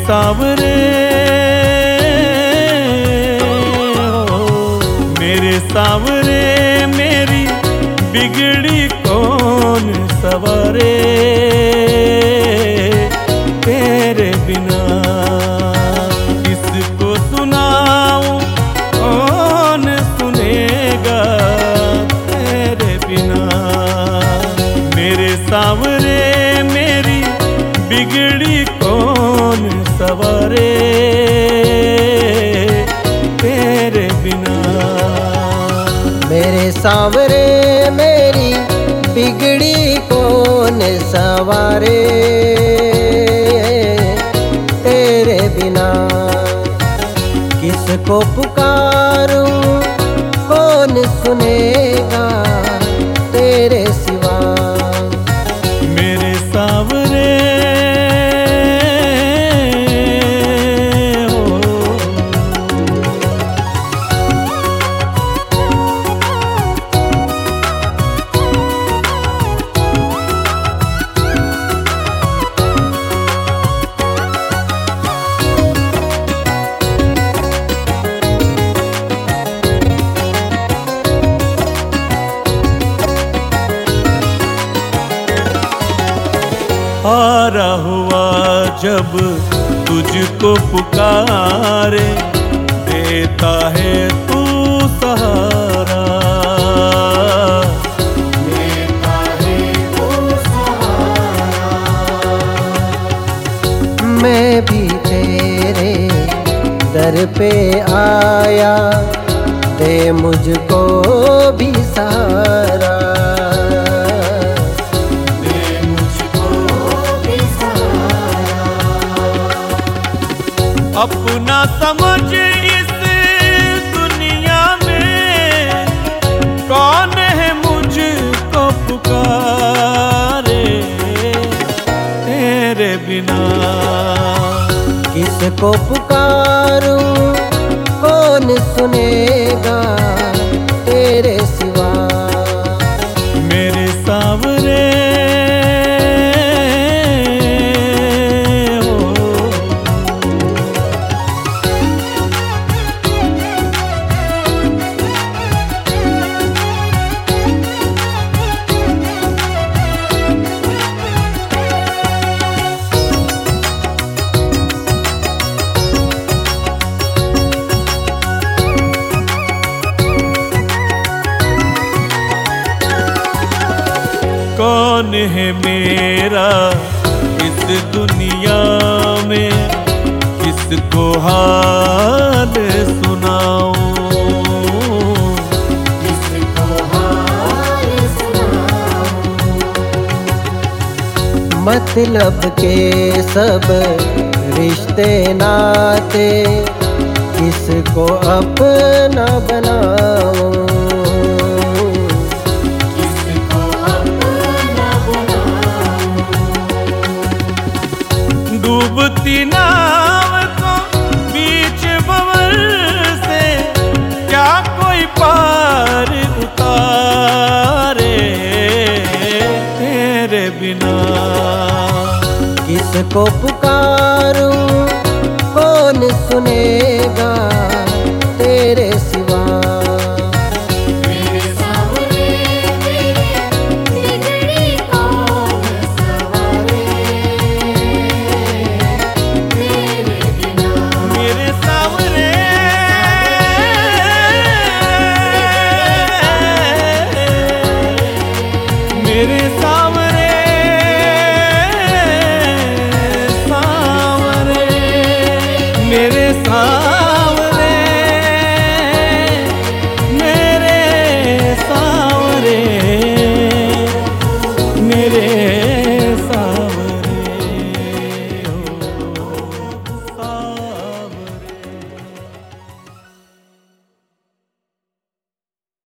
सावरे हो, मेरे सावरे मेरी बिगड़ी कौन सवारे, तेरे बिना किसको सुनाऊं कौन सुनेगा, तेरे बिना मेरे सावरे मेरी बिगड़ी कौन सवारे, तेरे बिना। मेरे सावरे मेरी बिगड़ी कौन सवारे, तेरे बिना किसको पुकारूं कौन सुनेगा, तेरे सिवा। मेरे सावरे हारा हुआ जब तुझको पुकारे, देता है तू सहारा, देता है तू सहारा। मैं भी तेरे दर पे आया, दे मुझको भी सहारा, अपना समझ इस दुनिया में कौन है मुझको पुकारे, तेरे बिना किसको पुकारूं कौन सुनेगा, तेरे सिवा। मेरे सावरे कौन है मेरा इस दुनिया में, किसको हाल सुनाऊं, किसको हाल सुनाऊं। मतलब के सब रिश्ते नाते किसको अपना बनाऊं, डूबती नाव को बीच भंवर से क्या कोई पार उतारे, तेरे बिना किसको पुकारूं कौन सुनेगा, तेरे सिवा। मेरे सावरे सावरे, मेरे सावरे, मेरे सावरे, मेरे